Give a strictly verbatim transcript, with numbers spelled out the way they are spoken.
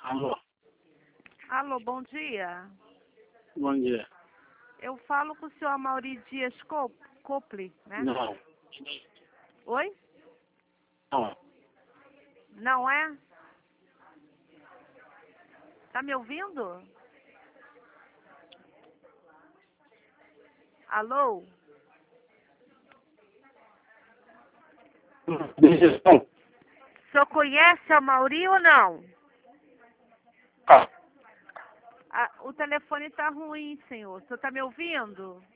Alô, Alô, bom dia. bom dia. Eu falo com o senhor Amaury Dias Cop- Copley, né? Não, Oi? não, Não é? Tá me ouvindo? Alô? digestão. O senhor conhece a Amaury ou não? Ah, Ah, o telefone tá ruim, senhor. O senhor tá me ouvindo?